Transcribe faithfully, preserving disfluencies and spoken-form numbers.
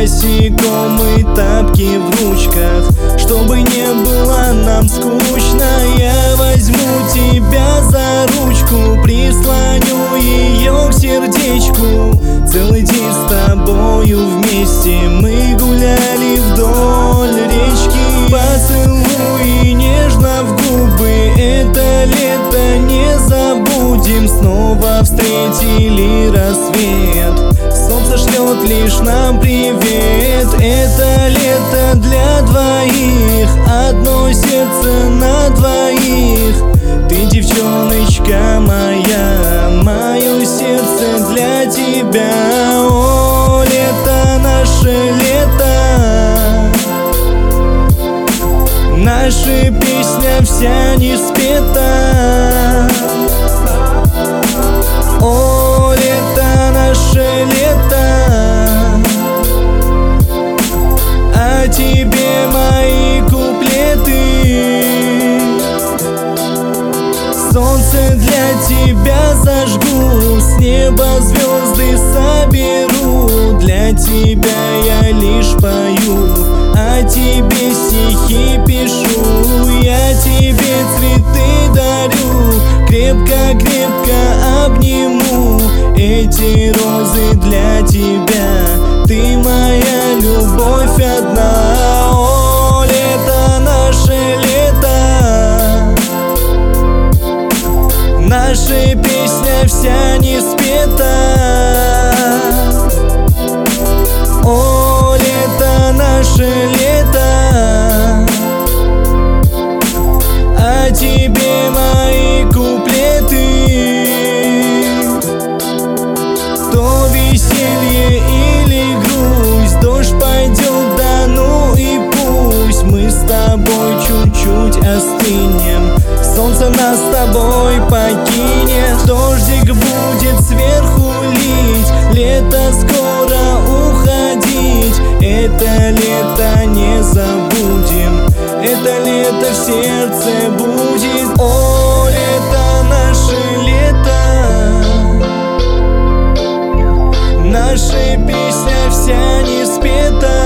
босиком и тапки в ручках. Чтобы не было нам скучно, я возьму тебя за ручку, прислоню ее к сердечку. Целый день с тобою вместе мы гуляли вдоль речки. Поцелуй нежно в губы, это лето не забудем. Снова встретили рассвет, солнце шлет лишь нам привет. Это лето для двоих, одно сердце на двоих. Ты девчоночка моя, мое сердце для тебя. О, лето, наше лето, наша песня вся не спета. О, лето, наше лето, а тебе мои куплеты. Солнце для тебя зажгу, с неба звезды соберу. Для тебя я лишь пою, а тебе стихи пишу. Я тебе цветы дарю, крепко-крепко обниму. Эти розы для тебя, ты моя любовь одна. О, лето, наше лето, наша песня вся не спета. О, лето, наше лето, а тебе мои куплеты. То веселье или грусть, дождь пойдет, да ну и пусть. Мы с тобой чуть-чуть остынем, солнце нас с тобой покинет. Дождик будет сверху лить, лето скоро уходить. Это лето не забудем, это лето в сердце будет. О, лето, наше лето, наша песня вся не спета.